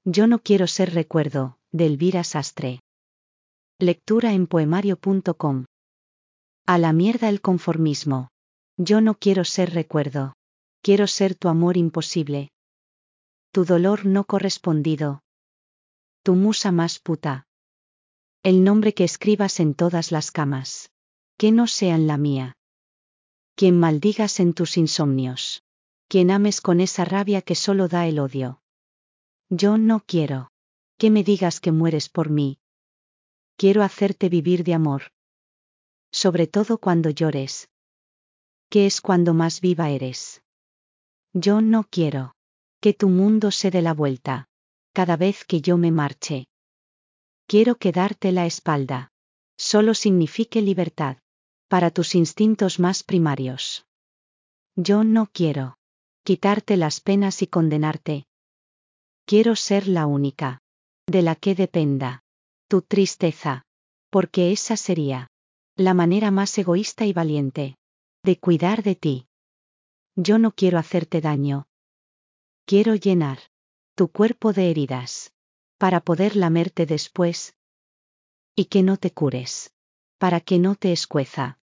Yo no quiero ser recuerdo, de Elvira Sastre. Lectura en poemario.com. A la mierda el conformismo. Yo no quiero ser recuerdo. Quiero ser tu amor imposible. Tu dolor no correspondido. Tu musa más puta. El nombre que escribas en todas las camas. Que no sean la mía. Quien maldigas en tus insomnios. Quien ames con esa rabia que solo da el odio. Yo no quiero. Que me digas que mueres por mí. Quiero hacerte vivir de amor. Sobre todo cuando llores. Que es cuando más viva eres. Yo no quiero. Que tu mundo se dé la vuelta. Cada vez que yo me marche. Quiero que darte la espalda. Solo signifique libertad. Para tus instintos más primarios. Yo no quiero. Quitarte las penas y condenarte. Quiero ser la única. De la que dependa. Tu tristeza. Porque esa sería. La manera más egoísta y valiente. De cuidar de ti. Yo no quiero hacerte daño. Quiero llenar. Tu cuerpo de heridas. Para poder lamerte después. Y que no te cures. Para que no te escueza.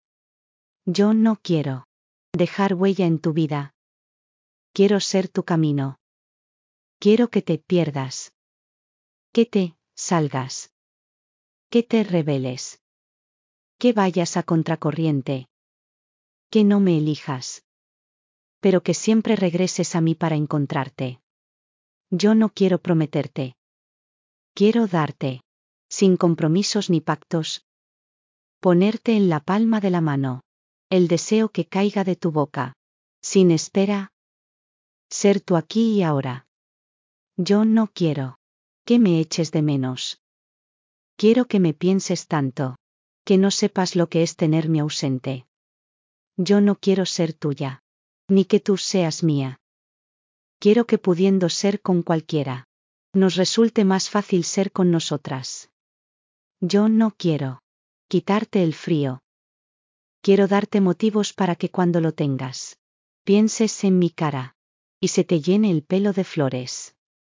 Yo no quiero. Dejar huella en tu vida. Quiero ser tu camino. Quiero que te pierdas. Que te salgas. Que te rebeles. Que vayas a contracorriente. Que no me elijas. Pero que siempre regreses a mí para encontrarte. Yo no quiero prometerte. Quiero darte. Sin compromisos ni pactos. Ponerte en la palma de la mano. El deseo que caiga de tu boca. Sin espera. Ser tú aquí y ahora. Yo no quiero. Que me eches de menos. Quiero que me pienses tanto. Que no sepas lo que es tenerme ausente. Yo no quiero ser tuya. Ni que tú seas mía. Quiero que pudiendo ser con cualquiera. Nos resulte más fácil ser con nosotras. Yo no quiero. Quitarte el frío. Quiero darte motivos para que cuando lo tengas. Pienses en mi cara. Y se te llene el pelo de flores.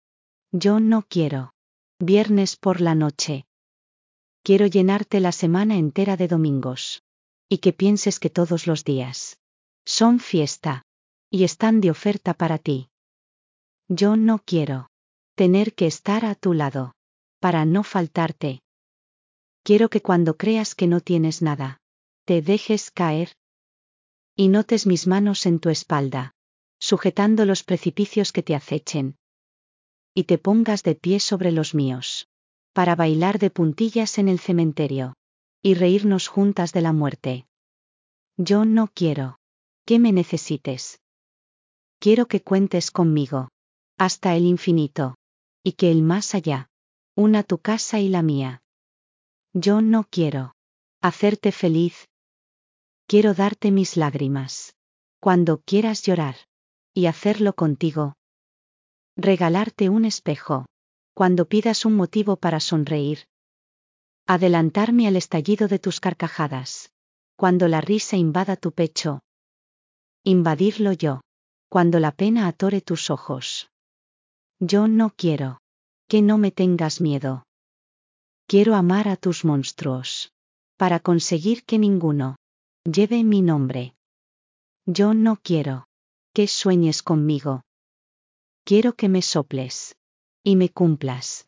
Yo no quiero. Viernes por la noche. Quiero llenarte la semana entera de domingos. Y que pienses que todos los días son fiesta. Y están de oferta para ti. Yo no quiero. Tener que estar a tu lado. Para no faltarte. Quiero que cuando creas que no tienes nada. Te dejes caer. Y notes mis manos en tu espalda. Sujetando los precipicios que te acechen. Y te pongas de pie sobre los míos. Para bailar de puntillas en el cementerio. Y reírnos juntas de la muerte. Yo no quiero. Que me necesites. Quiero que cuentes conmigo. Hasta el infinito. Y que el más allá. Una tu casa y la mía. Yo no quiero. Hacerte feliz. Quiero darte mis lágrimas. Cuando quieras llorar. Y hacerlo contigo. Regalarte un espejo. Cuando pidas un motivo para sonreír. Adelantarme al estallido de tus carcajadas. Cuando la risa invada tu pecho. Invadirlo yo. Cuando la pena atore tus ojos. Yo no quiero. Que no me tengas miedo. Quiero amar a tus monstruos. Para conseguir que ninguno lleve mi nombre. Yo no quiero. Que sueñes conmigo. Quiero que me soples. Y me cumplas.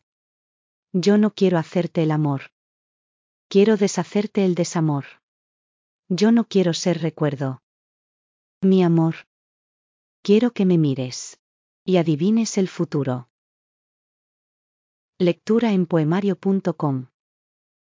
Yo no quiero hacerte el amor. Quiero deshacerte el desamor. Yo no quiero ser recuerdo. Mi amor. Quiero que me mires. Y adivines el futuro. Lectura en poemario.com